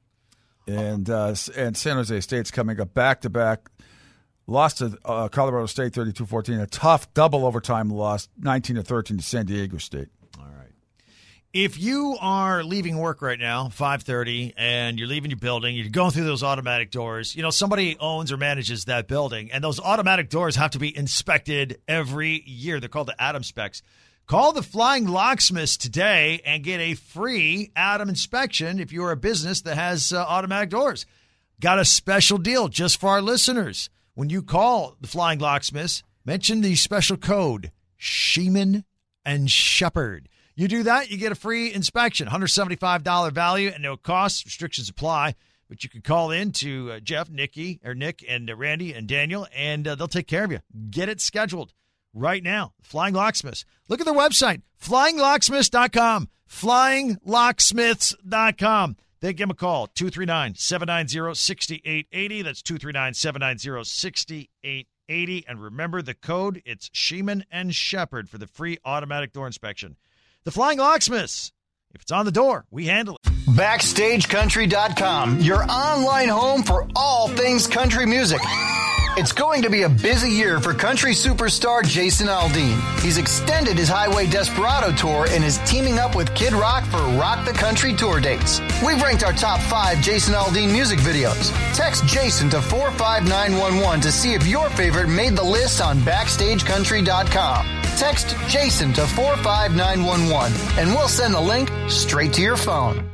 [SPEAKER 4] and uh, and San Jose State's coming up back to back. Lost to uh, Colorado State thirty-two fourteen. A tough double overtime loss, nineteen to thirteen to San Diego State.
[SPEAKER 3] All right. If you are leaving work right now, five thirty, and you're leaving your building, you're going through those automatic doors, you know, somebody owns or manages that building, and those automatic doors have to be inspected every year. They're called the Adam Specs. Call the Flying Locksmiths today and get a free Adam inspection if you're a business that has uh, automatic doors. Got a special deal just for our listeners. When you call the Flying Locksmiths, mention the special code, Sheeman and Shepherd. You do that, you get a free inspection, one hundred seventy-five dollars value and no cost. Restrictions apply, but you can call in to uh, Jeff, Nikki, or Nick, and uh, Randy, and Daniel, and uh, they'll take care of you. Get it scheduled right now. Flying Locksmiths. Look at their website, flying locksmiths dot com, flying locksmiths dot com. Then give them a call, two three nine, seven nine zero, six eight eight zero. That's two three nine, seven nine zero, six eight eight zero. And remember the code, it's Sheeman and Shepherd for the free automatic door inspection. The Flying Locksmiths. If it's on the door, we handle it.
[SPEAKER 8] Backstage Country dot com, your online home for all things country music. It's going to be a busy year for country superstar Jason Aldean. He's extended his Highway Desperado tour and is teaming up with Kid Rock for Rock the Country tour dates. We've ranked our top five Jason Aldean music videos. Text Jason to four five nine one one to see if your favorite made the list on Backstage Country dot com. Text Jason to four five nine one one and we'll send the link straight to your phone.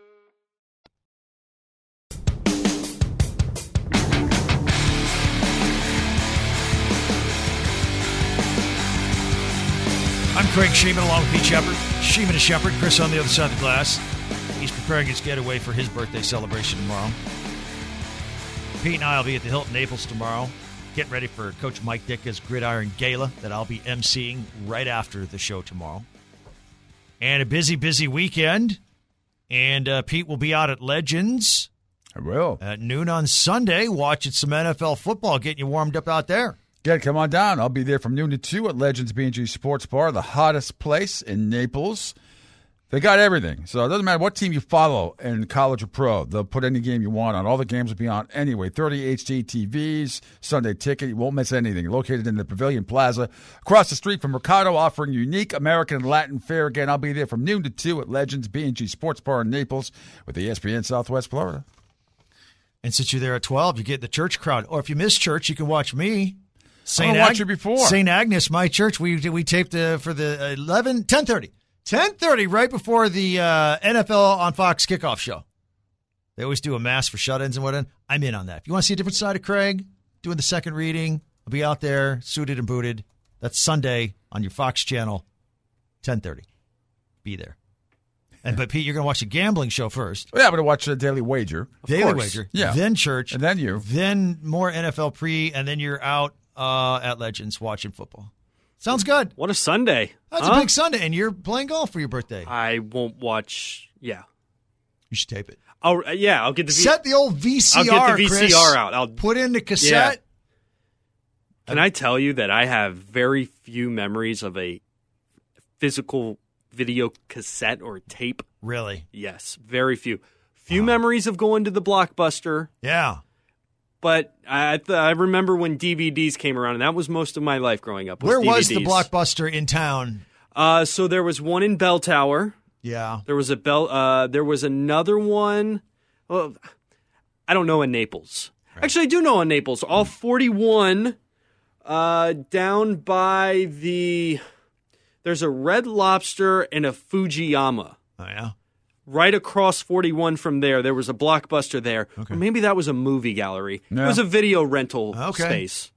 [SPEAKER 3] I'm Craig Sheeman along with Pete Shepard. Sheeman and Shepard, Chris on the other side of the glass. He's preparing his getaway for his birthday celebration tomorrow. Pete and I will be at the Hilton Naples tomorrow, getting ready for Coach Mike Ditka's Gridiron Gala that I'll be emceeing right after the show tomorrow. And a busy, busy weekend. And uh, Pete will be out at Legends
[SPEAKER 4] I will.
[SPEAKER 3] at noon on Sunday watching some N F L football, getting you warmed up out there.
[SPEAKER 4] Good, come on down. I'll be there from noon to two at Legends B and G Sports Bar, the hottest place in Naples. They got everything. So it doesn't matter what team you follow in college or pro. They'll put any game you want on. All the games will be on anyway. thirty H D T Vs, Sunday ticket. You won't miss anything. Located in the Pavilion Plaza, across the street from Mercado, offering unique American and Latin fare. Again, I'll be there from noon to two at Legends B and G Sports Bar in Naples with E S P N Southwest Florida.
[SPEAKER 3] And since you're there at twelve, you get the church crowd. Or if you miss church, you can watch me. Saint
[SPEAKER 4] I watched you before.
[SPEAKER 3] Saint Agnes, my church. We we taped uh, for the eleven, ten thirty. ten thirty, right before the uh, N F L on Fox kickoff show. They always do a mass for shut-ins and whatnot. I'm in on that. If you want to see a different side of Craig, doing the second reading, I'll be out there, suited and booted. That's Sunday on your Fox channel, ten thirty. Be there. And But, Pete, you're going to watch the gambling show first.
[SPEAKER 4] Yeah, I'm going to watch the Daily Wager.
[SPEAKER 3] Daily
[SPEAKER 4] course.
[SPEAKER 3] Wager.
[SPEAKER 4] Yeah.
[SPEAKER 3] Then church.
[SPEAKER 4] And then you.
[SPEAKER 3] Then more N F L pre, and then you're out uh, at Legends watching football. Sounds good.
[SPEAKER 5] What a Sunday.
[SPEAKER 3] That's
[SPEAKER 5] huh?
[SPEAKER 3] a big Sunday, and you're playing golf for your birthday.
[SPEAKER 5] I won't watch. Yeah.
[SPEAKER 3] You should tape it.
[SPEAKER 5] Oh, yeah, I'll get the V-
[SPEAKER 3] Set the old V C R,
[SPEAKER 5] I'll get the V C R
[SPEAKER 3] Chris.
[SPEAKER 5] out. I'll
[SPEAKER 3] put in the cassette.
[SPEAKER 5] Can I tell you that I have very few memories of a physical video cassette or tape.
[SPEAKER 3] Really?
[SPEAKER 5] Yes, very few. Few wow. memories of going to the Blockbuster.
[SPEAKER 3] Yeah.
[SPEAKER 5] But I th- I remember when D V Ds came around, and that was most of my life growing up. Was
[SPEAKER 3] Where
[SPEAKER 5] D V Ds.
[SPEAKER 3] was the Blockbuster in town?
[SPEAKER 5] Uh, so there was one in Bell Tower.
[SPEAKER 3] Yeah.
[SPEAKER 5] There was a Bell. Uh, there was another one. Well, I don't know in Naples. Right. Actually, I do know in Naples. All forty-one uh, down by the. There's a Red Lobster and a Fujiyama.
[SPEAKER 3] Oh yeah.
[SPEAKER 5] Right across forty-one from there, there was a Blockbuster there.
[SPEAKER 3] Okay.
[SPEAKER 5] Or maybe that was a movie gallery.
[SPEAKER 4] Yeah.
[SPEAKER 5] It was a video rental
[SPEAKER 3] okay.
[SPEAKER 5] space.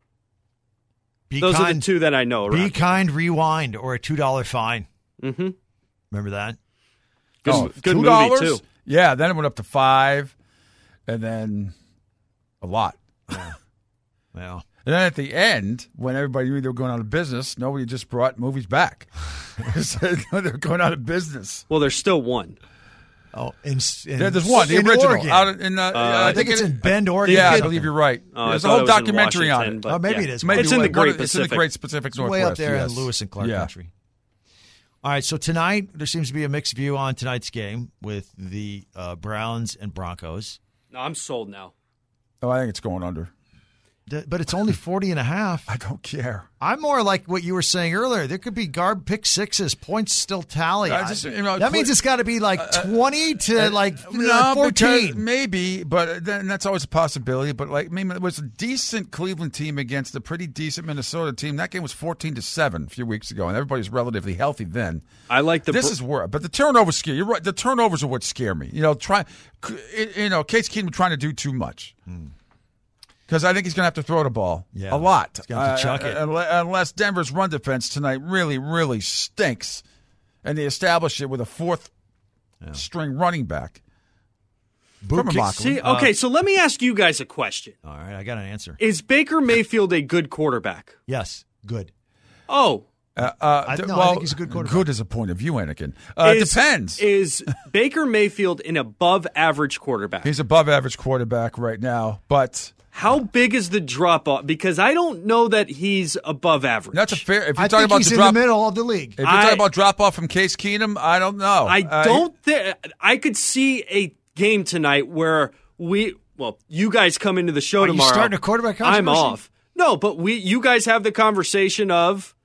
[SPEAKER 3] Be
[SPEAKER 5] Those
[SPEAKER 3] kind,
[SPEAKER 5] are the two that I know.
[SPEAKER 3] Be
[SPEAKER 5] around.
[SPEAKER 3] Kind, Rewind, or a two dollar fine.
[SPEAKER 5] Mm-hmm.
[SPEAKER 3] Remember that?
[SPEAKER 5] Good,
[SPEAKER 4] oh,
[SPEAKER 5] good
[SPEAKER 4] two
[SPEAKER 5] movie,
[SPEAKER 4] dollars?
[SPEAKER 5] too.
[SPEAKER 4] Yeah, then it went up to five, and then a lot.
[SPEAKER 3] Yeah. yeah.
[SPEAKER 4] And then at the end, when everybody knew they were going out of business, nobody just brought movies back. They were going out of business.
[SPEAKER 5] Well, there's still one.
[SPEAKER 3] Oh, in, in,
[SPEAKER 4] yeah, there's one, the
[SPEAKER 3] in
[SPEAKER 4] original.
[SPEAKER 3] Oregon.
[SPEAKER 4] Out in, uh, uh,
[SPEAKER 3] I, I think, think it's in Bend, Oregon.
[SPEAKER 4] Yeah, I believe you're right.
[SPEAKER 5] Oh,
[SPEAKER 4] there's a whole documentary on it.
[SPEAKER 3] Oh, maybe
[SPEAKER 5] yeah.
[SPEAKER 3] it is.
[SPEAKER 4] Maybe
[SPEAKER 5] it's in the
[SPEAKER 4] like,
[SPEAKER 5] Great
[SPEAKER 4] Pacific.
[SPEAKER 5] Pacific.
[SPEAKER 4] It's in the Great Pacific
[SPEAKER 3] it's
[SPEAKER 4] Northwest.
[SPEAKER 3] Way up there
[SPEAKER 4] yes.
[SPEAKER 3] in Lewis and Clark
[SPEAKER 4] yeah.
[SPEAKER 3] country. All right, so tonight there seems to be a mixed view on tonight's game with the uh, Browns and Broncos.
[SPEAKER 5] No, I'm sold now.
[SPEAKER 4] Oh, I think it's going under.
[SPEAKER 3] But it's only forty and a half.
[SPEAKER 4] I don't care.
[SPEAKER 3] I'm more like what you were saying earlier. There could be garb pick sixes, points still tally.
[SPEAKER 4] I just, you know,
[SPEAKER 3] that means it's got to be like twenty to
[SPEAKER 4] uh,
[SPEAKER 3] like
[SPEAKER 4] no,
[SPEAKER 3] fourteen.
[SPEAKER 4] Maybe, but then that's always a possibility. But like, I mean, it was a decent Cleveland team against a pretty decent Minnesota team. That game was fourteen to seven a few weeks ago, and everybody was relatively healthy then.
[SPEAKER 5] I like the.
[SPEAKER 4] This
[SPEAKER 5] br-
[SPEAKER 4] is where, but the turnovers scare you. Right, the turnovers are what scare me. You know, try, you know, Case Keenum trying to do too much. Hmm. Because I think he's going to have to throw the ball
[SPEAKER 3] yeah,
[SPEAKER 4] a lot.
[SPEAKER 3] He's going to have to chuck
[SPEAKER 4] uh,
[SPEAKER 3] it.
[SPEAKER 4] Unless Denver's run defense tonight really, really stinks, and they establish it with a fourth yeah. string running back. From a
[SPEAKER 5] See, okay, uh, so let me ask you guys a question.
[SPEAKER 3] All right, I got an answer.
[SPEAKER 5] Is Baker Mayfield a good quarterback?
[SPEAKER 3] Yes, good.
[SPEAKER 5] Oh.
[SPEAKER 4] Uh, uh,
[SPEAKER 3] I, no,
[SPEAKER 4] well,
[SPEAKER 3] I think he's a good quarterback.
[SPEAKER 4] Good is a point of view, Anakin. Uh,
[SPEAKER 5] is,
[SPEAKER 4] depends.
[SPEAKER 5] Is Baker Mayfield an above-average quarterback?
[SPEAKER 4] He's above-average quarterback right now, but...
[SPEAKER 5] How big is the drop off? Because I don't know that he's above average.
[SPEAKER 4] That's a fair. If you're
[SPEAKER 3] I
[SPEAKER 4] talking
[SPEAKER 3] think
[SPEAKER 4] about
[SPEAKER 3] he's
[SPEAKER 4] the
[SPEAKER 3] in
[SPEAKER 4] drop,
[SPEAKER 3] the middle of the league.
[SPEAKER 4] If you're
[SPEAKER 5] I,
[SPEAKER 4] talking about drop off from Case Keenum, I don't know.
[SPEAKER 5] I
[SPEAKER 4] uh,
[SPEAKER 5] don't think I could see a game tonight where we. Well, you guys come into the show
[SPEAKER 3] Are
[SPEAKER 5] tomorrow.
[SPEAKER 3] You starting a quarterback controversy?
[SPEAKER 5] I'm off. No, but we. You guys have the conversation of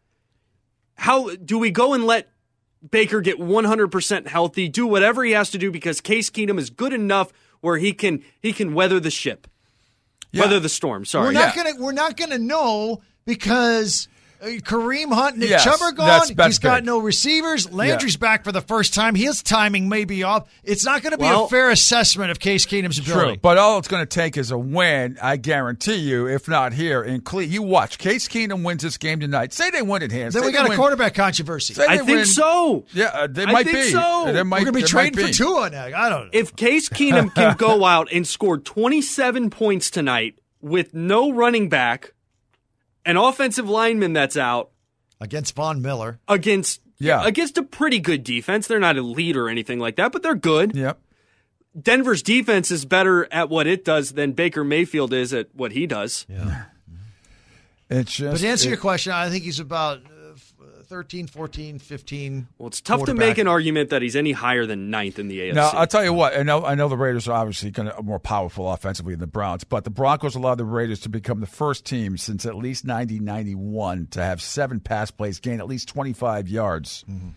[SPEAKER 5] how do we go and let Baker get one hundred percent healthy, do whatever he has to do because Case Keenum is good enough where he can he can weather the ship. Yeah. Weather the storm. Sorry,
[SPEAKER 3] we're not
[SPEAKER 4] yeah.
[SPEAKER 3] gonna we're not gonna know because uh, Kareem Hunt and Nick
[SPEAKER 4] yes,
[SPEAKER 3] Chubb are gone.
[SPEAKER 4] That's, that's
[SPEAKER 3] He's got
[SPEAKER 4] big.
[SPEAKER 3] no receivers. Landry's
[SPEAKER 4] yeah.
[SPEAKER 3] back for the first time. His timing may be off. It's not going to be
[SPEAKER 5] well,
[SPEAKER 3] a fair assessment of Case Keenum's ability.
[SPEAKER 4] True, but all it's going to take is a win. I guarantee you. If not here in Cleveland, you watch Case Keenum wins this game tonight. Say they win it, hands.
[SPEAKER 3] Then
[SPEAKER 4] Say
[SPEAKER 3] we got a
[SPEAKER 4] win.
[SPEAKER 3] quarterback controversy.
[SPEAKER 4] Say
[SPEAKER 5] I
[SPEAKER 4] they
[SPEAKER 5] think
[SPEAKER 4] win.
[SPEAKER 5] so.
[SPEAKER 4] Yeah, uh, they
[SPEAKER 5] I
[SPEAKER 4] might
[SPEAKER 5] think
[SPEAKER 4] be.
[SPEAKER 5] so.
[SPEAKER 4] There might,
[SPEAKER 3] We're going to be trading for
[SPEAKER 4] be.
[SPEAKER 3] Tua now. I don't know.
[SPEAKER 5] If Case Keenum can go out and score twenty-seven points tonight with no running back, an offensive lineman that's out
[SPEAKER 3] against Von Miller,
[SPEAKER 5] against
[SPEAKER 4] yeah.
[SPEAKER 5] against a pretty good defense, they're not elite or anything like that, but they're good.
[SPEAKER 4] Yep.
[SPEAKER 5] Denver's defense is better at what it does than Baker Mayfield is at what he does.
[SPEAKER 3] Yeah.
[SPEAKER 4] It's just,
[SPEAKER 3] but to answer
[SPEAKER 4] it,
[SPEAKER 3] your question, I think he's about uh, thirteen, fourteen, fifteen.
[SPEAKER 5] Well, it's tough to make an argument that he's any higher than ninth in the A F C.
[SPEAKER 4] Now, I'll tell you what. I know, I know the Raiders are obviously going to more powerful offensively than the Browns, but the Broncos allowed the Raiders to become the first team since at least nineteen ninety-one to have seven pass plays gain at least twenty-five yards. Mm-hmm.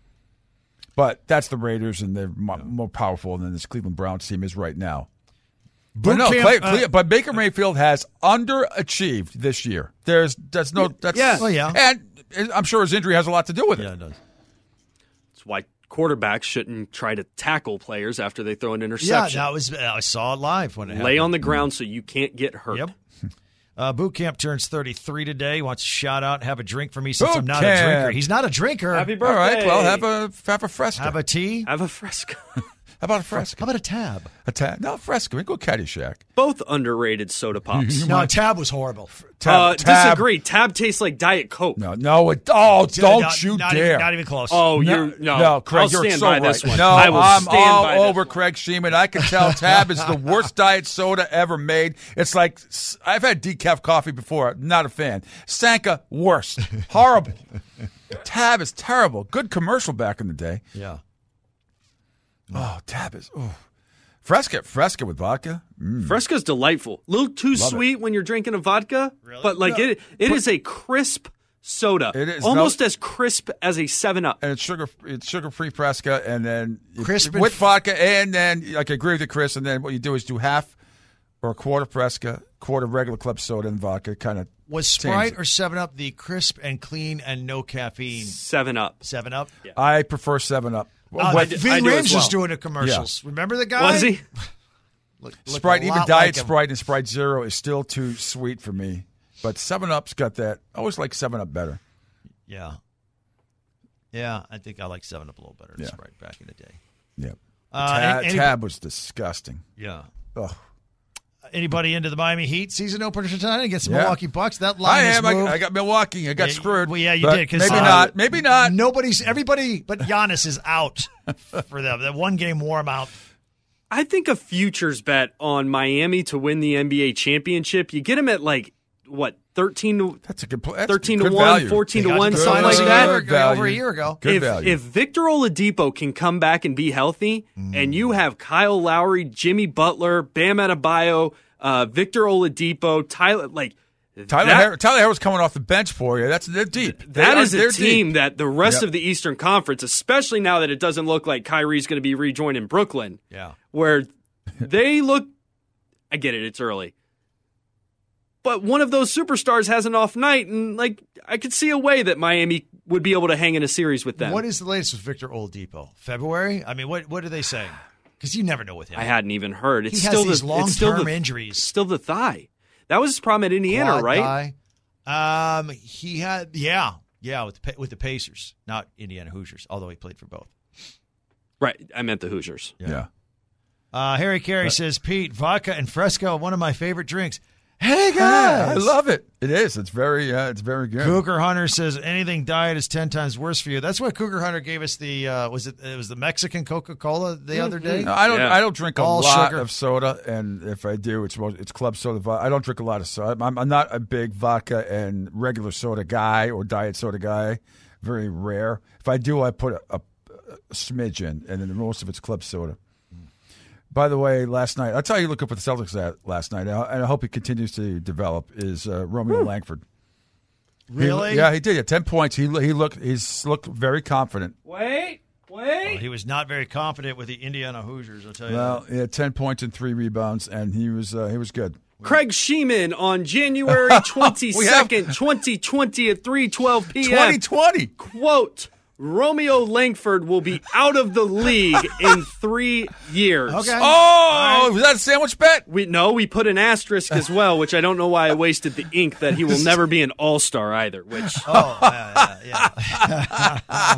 [SPEAKER 4] But that's the Raiders, and they're more, yeah. more powerful than this Cleveland Browns team is right now. But no, camp, Clay, uh, Clay, but Baker Mayfield has underachieved this year. There's that's no that's
[SPEAKER 5] yeah,
[SPEAKER 3] well, yeah,
[SPEAKER 4] and I'm sure his injury has a lot to do with it.
[SPEAKER 3] Yeah, it does.
[SPEAKER 5] That's why quarterbacks shouldn't try to tackle players after they throw an interception.
[SPEAKER 3] Yeah, that was I saw it live when it happened.
[SPEAKER 5] Lay on the ground so you can't get hurt.
[SPEAKER 3] Yep. Uh, Boot Camp turns thirty-three today. He wants to shout out, have a drink for me since
[SPEAKER 4] Boot
[SPEAKER 3] I'm not
[SPEAKER 4] camp.
[SPEAKER 3] a drinker. He's not a drinker.
[SPEAKER 5] Happy birthday.
[SPEAKER 4] All right, well, have a have a Fresca.
[SPEAKER 3] Have a tea.
[SPEAKER 5] Have a Fresca.
[SPEAKER 4] How about a Fresca?
[SPEAKER 3] How about a Tab?
[SPEAKER 4] A Tab? No, Fresca. We go Caddyshack.
[SPEAKER 5] Both underrated soda pops.
[SPEAKER 3] No, Tab was horrible.
[SPEAKER 4] Tab,
[SPEAKER 5] uh,
[SPEAKER 4] tab.
[SPEAKER 5] Disagree. Tab tastes like Diet Coke.
[SPEAKER 4] No, no. It, oh, don't
[SPEAKER 3] not,
[SPEAKER 4] you
[SPEAKER 3] not
[SPEAKER 4] dare.
[SPEAKER 3] Even, not even close.
[SPEAKER 5] Oh,
[SPEAKER 4] no,
[SPEAKER 5] you're no.
[SPEAKER 4] no, Craig,
[SPEAKER 5] I'll
[SPEAKER 4] you're
[SPEAKER 5] stand
[SPEAKER 4] so
[SPEAKER 5] by
[SPEAKER 4] right.
[SPEAKER 5] this one.
[SPEAKER 4] No,
[SPEAKER 5] I will
[SPEAKER 4] I'm
[SPEAKER 5] stand
[SPEAKER 4] all
[SPEAKER 5] by
[SPEAKER 4] over
[SPEAKER 5] this one.
[SPEAKER 4] Craig Sheeman. I can tell Tab is the worst diet soda ever made. It's like I've had decaf coffee before. Not a fan. Sanka, worst. Horrible. Tab is terrible. Good commercial back in the day.
[SPEAKER 3] Yeah.
[SPEAKER 4] Oh, Tab is. Oh. Fresca, Fresca with vodka. Mm.
[SPEAKER 5] Fresca's delightful. A little too
[SPEAKER 4] Love
[SPEAKER 5] sweet
[SPEAKER 4] it.
[SPEAKER 5] when you're drinking a vodka,
[SPEAKER 3] Really?
[SPEAKER 5] but like
[SPEAKER 4] No,
[SPEAKER 5] it, it is a crisp soda.
[SPEAKER 4] It is.
[SPEAKER 5] Almost
[SPEAKER 4] No-
[SPEAKER 5] as crisp as a seven up.
[SPEAKER 4] And it's sugar. It's sugar-free Fresca, and then you-
[SPEAKER 3] Crisp
[SPEAKER 4] with
[SPEAKER 3] and-
[SPEAKER 4] vodka, and then like I agree with you, Chris. And then what you do is do half or a quarter Fresca, quarter regular club soda, and vodka. Kind of
[SPEAKER 3] Was Sprite or seven up the crisp and clean and no caffeine
[SPEAKER 5] seven up.
[SPEAKER 3] seven up?
[SPEAKER 5] Yeah.
[SPEAKER 4] I prefer Seven Up.
[SPEAKER 3] Uh,
[SPEAKER 4] With
[SPEAKER 5] do-
[SPEAKER 3] Ving
[SPEAKER 5] I do as
[SPEAKER 3] Rhames was
[SPEAKER 5] well.
[SPEAKER 3] doing the commercials. Remember the guy?
[SPEAKER 5] Was he?
[SPEAKER 3] Look, looked
[SPEAKER 4] Sprite,
[SPEAKER 3] a
[SPEAKER 4] even
[SPEAKER 3] lot
[SPEAKER 4] Diet
[SPEAKER 3] like him.
[SPEAKER 4] Sprite and Sprite Zero is still too sweet for me. But Seven Up's got that. I always like Seven Up better.
[SPEAKER 3] Yeah. Yeah, I think I like seven up a little better than
[SPEAKER 4] Yeah.
[SPEAKER 3] Sprite back in the day.
[SPEAKER 4] Yep.
[SPEAKER 3] Uh,
[SPEAKER 4] Tab,
[SPEAKER 3] any-
[SPEAKER 4] Tab was disgusting.
[SPEAKER 3] Yeah.
[SPEAKER 4] Ugh.
[SPEAKER 3] Anybody into the Miami Heat season opener tonight against the
[SPEAKER 4] Yeah.
[SPEAKER 3] Milwaukee Bucks? That line
[SPEAKER 4] I
[SPEAKER 3] has
[SPEAKER 4] am. I,
[SPEAKER 3] moved.
[SPEAKER 4] I got Milwaukee. I got
[SPEAKER 3] Yeah,
[SPEAKER 4] screwed.
[SPEAKER 3] well, yeah, you
[SPEAKER 4] But
[SPEAKER 3] did, 'cause,
[SPEAKER 4] maybe
[SPEAKER 3] uh,
[SPEAKER 4] not. Maybe not.
[SPEAKER 3] Nobody's everybody but Giannis is out for them. That one game warm out.
[SPEAKER 5] I think a futures bet on Miami to win the N B A championship, you get them at like, what, thirteen to
[SPEAKER 4] That's a good. That's
[SPEAKER 5] thirteen to
[SPEAKER 4] good
[SPEAKER 5] one,
[SPEAKER 4] value.
[SPEAKER 5] fourteen
[SPEAKER 3] They
[SPEAKER 5] to
[SPEAKER 3] got
[SPEAKER 5] one,
[SPEAKER 3] the
[SPEAKER 5] something
[SPEAKER 3] Celtics
[SPEAKER 5] like
[SPEAKER 3] a
[SPEAKER 5] that.
[SPEAKER 3] year ago,
[SPEAKER 4] Value.
[SPEAKER 3] over a year ago.
[SPEAKER 4] Good
[SPEAKER 5] if,
[SPEAKER 4] value.
[SPEAKER 5] if Victor Oladipo can come back and be healthy,
[SPEAKER 3] Mm.
[SPEAKER 5] and you have Kyle Lowry, Jimmy Butler, Bam Adebayo, uh, Victor Oladipo, Tyler, like
[SPEAKER 4] Tyler
[SPEAKER 5] that,
[SPEAKER 4] Harris, Tyler Harris coming off the bench for you. That's they're deep. They
[SPEAKER 5] that
[SPEAKER 4] are-
[SPEAKER 5] is a
[SPEAKER 4] they're
[SPEAKER 5] team
[SPEAKER 4] deep.
[SPEAKER 5] that the rest
[SPEAKER 4] Yep.
[SPEAKER 5] of the Eastern Conference, especially now that it doesn't look like Kyrie's going to be rejoining Brooklyn,
[SPEAKER 3] Yeah.
[SPEAKER 5] where they look. I get it; it's early, but one of those superstars has an off night, and like I could see a way that Miami would be able to hang in a series with them.
[SPEAKER 3] What is the latest with Victor Oladipo? February? I mean, what what are they saying? Because you never know with him.
[SPEAKER 5] I hadn't even heard. It's
[SPEAKER 3] he has
[SPEAKER 5] still
[SPEAKER 3] these
[SPEAKER 5] the it's still
[SPEAKER 3] long-term
[SPEAKER 5] the,
[SPEAKER 3] injuries.
[SPEAKER 5] Still the thigh. That was his problem at Indiana,
[SPEAKER 3] Quad
[SPEAKER 5] right?
[SPEAKER 3] guy. Um, he had yeah, yeah with the, with the Pacers, not Indiana Hoosiers, although he played for both.
[SPEAKER 5] Right. I meant the Hoosiers.
[SPEAKER 4] Yeah.
[SPEAKER 3] Uh, Harry Carey says, Pete, vodka and Fresco, one of my favorite drinks. Hey
[SPEAKER 4] Yeah, I
[SPEAKER 3] guys,
[SPEAKER 4] love it. It is. It's very. Uh, it's very good.
[SPEAKER 3] Cougar Hunter says anything diet is ten times worse for you. That's why Cougar Hunter gave us the uh, was it it was the Mexican Coca Cola the other day.
[SPEAKER 4] No, I don't.
[SPEAKER 5] Yeah.
[SPEAKER 4] I don't drink a
[SPEAKER 3] All
[SPEAKER 4] lot
[SPEAKER 3] sugar.
[SPEAKER 4] of soda, and if I do, it's most, it's club soda. vo- I don't drink a lot of soda. I'm, I'm not a big vodka and regular soda guy or diet soda guy. Very rare. If I do, I put a, a, a smidge in, and then most of it's club soda. By the way, last night, that's how you look up what the Celtics at last night, and I and I hope he continues to develop. Is uh, Romeo Langford? He-
[SPEAKER 3] Really?
[SPEAKER 4] yeah, he did. Yeah, ten points. He he looked. He's looked very confident.
[SPEAKER 5] Wait,
[SPEAKER 3] Well,
[SPEAKER 5] wait.
[SPEAKER 3] he was not very confident with the Indiana Hoosiers. I'll tell you.
[SPEAKER 4] Well,
[SPEAKER 3] that.
[SPEAKER 4] he had ten points and three rebounds, and he was uh, he was good.
[SPEAKER 5] Craig Sheeman on January twenty-second, twenty twenty at three twelve p.m.
[SPEAKER 4] Twenty twenty.
[SPEAKER 5] Quote, Romeo Langford will be out of the league in three years.
[SPEAKER 3] Okay.
[SPEAKER 4] Oh, was that a sandwich bet?
[SPEAKER 5] We no, we put an asterisk as well, which I don't know why I wasted the ink that he will never be an all-star either, which
[SPEAKER 3] Oh, yeah, yeah,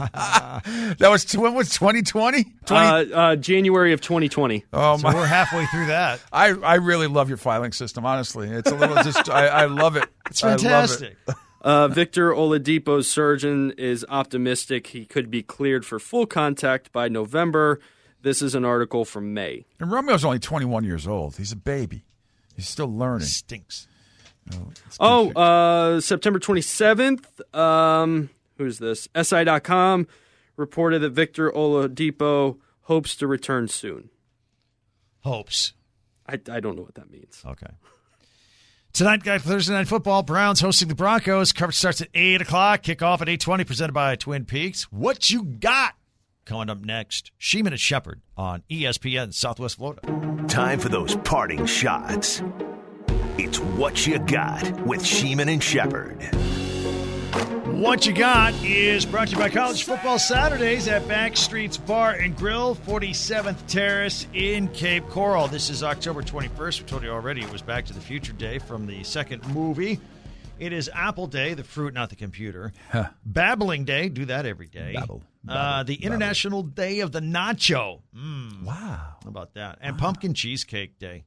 [SPEAKER 3] yeah.
[SPEAKER 4] That was when was twenty twenty?
[SPEAKER 5] uh, uh, January of twenty twenty.
[SPEAKER 4] Oh
[SPEAKER 3] So
[SPEAKER 4] my!
[SPEAKER 3] we're halfway through that.
[SPEAKER 4] I, I really love your filing system. Honestly, it's a little just I, I love it.
[SPEAKER 3] It's
[SPEAKER 4] I love it.
[SPEAKER 3] fantastic.
[SPEAKER 5] Uh, Victor Oladipo's surgeon is optimistic he could be cleared for full contact by November. This is an article from May.
[SPEAKER 4] And Romeo's only twenty-one years old. He's a baby. He's still learning.
[SPEAKER 3] Stinks.
[SPEAKER 4] Oh, it's
[SPEAKER 5] Oh,
[SPEAKER 4] good.
[SPEAKER 5] uh, September twenty-seventh, um, who's this? S I dot com reported that Victor Oladipo hopes to return soon.
[SPEAKER 3] Hopes.
[SPEAKER 5] I, I don't know what that means.
[SPEAKER 3] Okay. Tonight, guys, Thursday Night Football. Browns hosting the Broncos. Coverage starts at eight o'clock. Kickoff at eight twenty, presented by Twin Peaks. What you got? Coming up next, Sheeman and Shepherd on E S P N Southwest Florida.
[SPEAKER 1] Time for those parting shots. It's What You Got with Sheeman and Shepherd.
[SPEAKER 3] What You Got is brought to you by College Football Saturdays at Backstreet's Bar and Grill, forty-seventh Terrace in Cape Coral. This is October twenty-first. We told you already it was Back to the Future Day from the second movie. It is Apple Day, the fruit, not the computer.
[SPEAKER 4] Huh.
[SPEAKER 3] Babbling Day, do that every day.
[SPEAKER 4] Babble,
[SPEAKER 3] uh,
[SPEAKER 4] babble,
[SPEAKER 3] the
[SPEAKER 4] babble.
[SPEAKER 3] International Day of the Nacho. Mm,
[SPEAKER 4] Wow.
[SPEAKER 3] how about that? And Pumpkin Cheesecake Day.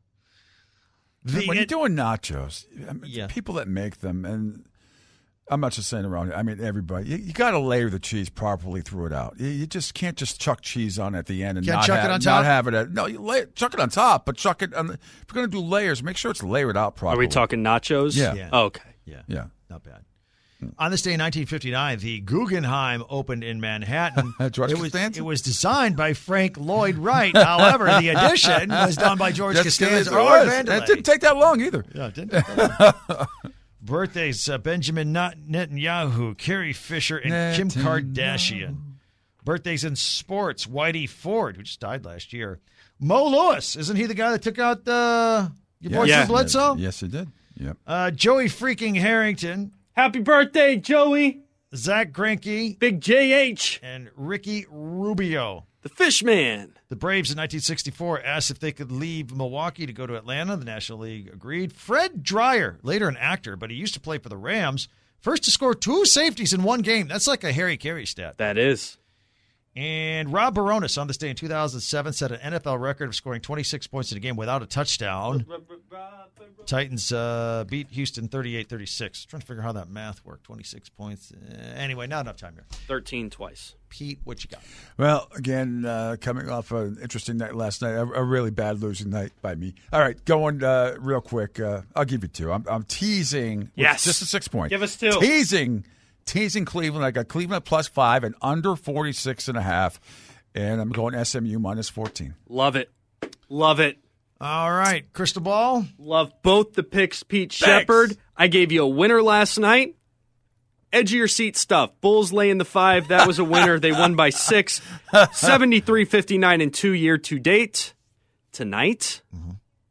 [SPEAKER 3] The-
[SPEAKER 4] when you're
[SPEAKER 3] it-
[SPEAKER 4] doing nachos, I mean,
[SPEAKER 3] Yeah.
[SPEAKER 4] people that make them, and I'm not just saying around here. I mean, everybody. You, you got to layer the cheese properly through it out. You, you just can't just chuck cheese on at the end and
[SPEAKER 3] Can't
[SPEAKER 4] not,
[SPEAKER 3] chuck it
[SPEAKER 4] have,
[SPEAKER 3] on top?
[SPEAKER 4] not have it at. No, you lay, chuck it on top, but chuck it on. The, if you're going to do layers, make sure it's layered out
[SPEAKER 5] Are
[SPEAKER 4] properly.
[SPEAKER 5] we talking nachos?
[SPEAKER 4] Yeah.
[SPEAKER 3] Yeah.
[SPEAKER 5] Oh, okay.
[SPEAKER 3] yeah.
[SPEAKER 4] Yeah.
[SPEAKER 3] Not bad. On this day in nineteen fifty-nine, the Guggenheim opened in Manhattan.
[SPEAKER 4] George
[SPEAKER 3] it was,
[SPEAKER 4] Costanza?
[SPEAKER 3] it was designed by Frank Lloyd Wright. However, the addition was done by George
[SPEAKER 4] That's
[SPEAKER 3] Costanza
[SPEAKER 4] it
[SPEAKER 3] or
[SPEAKER 4] was.
[SPEAKER 3] Vandelay.
[SPEAKER 4] It didn't take that long either.
[SPEAKER 3] Yeah, it didn't take that long. Birthdays, uh, Benjamin Netanyahu, Carrie Fisher, and Kim Kardashian. Birthdays in sports, Whitey Ford, who just died last year. Mo Lewis, isn't he the guy that took out uh, your boy
[SPEAKER 5] Yeah.
[SPEAKER 3] from Bledsoe?
[SPEAKER 4] Yes, he did. Yep.
[SPEAKER 3] Uh, Joey freaking Harrington,
[SPEAKER 5] Happy birthday, Joey.
[SPEAKER 3] Zach Greinke,
[SPEAKER 5] Big J H.
[SPEAKER 3] and Ricky Rubio.
[SPEAKER 5] The Fishman.
[SPEAKER 3] The Braves in nineteen sixty-four asked if they could leave Milwaukee to go to Atlanta. The National League agreed. Fred Dreyer, later an actor, but he used to play for the Rams, first to score two safeties in one game. That's like a Harry Carey stat.
[SPEAKER 5] That is.
[SPEAKER 3] And Rob Baronis on this day in two thousand seven set an N F L record of scoring twenty-six points in a game without a touchdown. Titans uh, beat Houston thirty-eight thirty-six. Trying to figure out how that math worked. twenty-six points. Uh, anyway, not enough time here.
[SPEAKER 5] thirteen twice.
[SPEAKER 3] Pete, what you got?
[SPEAKER 4] Well, again, uh, coming off an interesting night last night, a, a really bad losing night by me. All right, going uh, real quick. Uh, I'll give you two. I'm, I'm teasing. with
[SPEAKER 5] Yes.
[SPEAKER 4] Just a six point.
[SPEAKER 5] Give us two.
[SPEAKER 4] Teasing. Teasing Cleveland. I got Cleveland plus five and under forty-six and a half. And I'm going S M U minus fourteen.
[SPEAKER 5] Love it. Love it.
[SPEAKER 3] All right, Crystal Ball.
[SPEAKER 5] Love both the picks, Pete Shepard. I gave you a winner last night. Edge of your seat stuff. Bulls laying the five. That was a winner. They won by six. seventy-three fifty-nine in two year to date. Tonight, mm-hmm.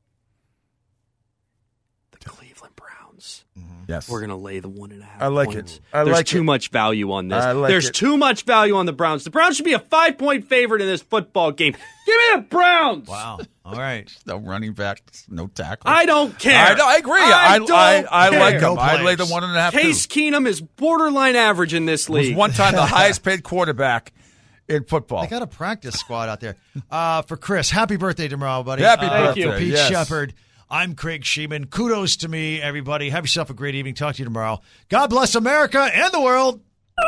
[SPEAKER 5] the Cleveland Browns.
[SPEAKER 4] Mm-hmm. Yes.
[SPEAKER 5] We're going to lay the one and a half
[SPEAKER 4] I like
[SPEAKER 5] points.
[SPEAKER 4] it. I
[SPEAKER 5] There's
[SPEAKER 4] like
[SPEAKER 5] too
[SPEAKER 4] it.
[SPEAKER 5] much value on this.
[SPEAKER 4] I like
[SPEAKER 5] There's
[SPEAKER 4] it.
[SPEAKER 5] too much value on the Browns. The Browns should be a five-point favorite in this football game. Give me the Browns.
[SPEAKER 3] Wow. All right.
[SPEAKER 4] No running back, no tackle.
[SPEAKER 5] I don't care.
[SPEAKER 4] I, I agree.
[SPEAKER 5] I,
[SPEAKER 4] I,
[SPEAKER 5] don't
[SPEAKER 4] I, I
[SPEAKER 5] care.
[SPEAKER 4] like
[SPEAKER 3] Go
[SPEAKER 4] him. I'd lay
[SPEAKER 3] players.
[SPEAKER 4] the one and a half.
[SPEAKER 5] Case
[SPEAKER 4] too.
[SPEAKER 5] Keenum is borderline average in this
[SPEAKER 4] Was
[SPEAKER 5] league.
[SPEAKER 4] one time the highest paid quarterback in football.
[SPEAKER 3] They got a practice squad out there. Uh, for Chris, happy birthday tomorrow, buddy.
[SPEAKER 4] Happy
[SPEAKER 3] uh,
[SPEAKER 4] birthday,
[SPEAKER 3] For Pete
[SPEAKER 4] yes.
[SPEAKER 3] Shepard, I'm Craig Sheeman. Kudos to me, everybody. Have yourself a great evening. Talk to you tomorrow. God bless America and the world.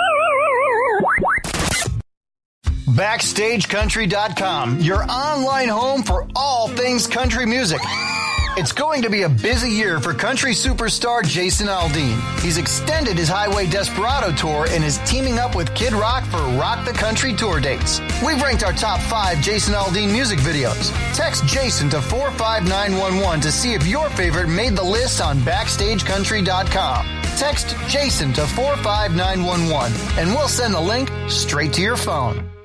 [SPEAKER 8] Backstage Country dot com, your online home for all things country music. It's going to be a busy year for country superstar Jason Aldean. He's extended his Highway Desperado tour and is teaming up with Kid Rock for Rock the Country tour dates. We've ranked our top five Jason Aldean music videos. Text Jason to four five nine one one to see if your favorite made the list on Backstage Country dot com. Text Jason to four five nine one one and we'll send the link straight to your phone.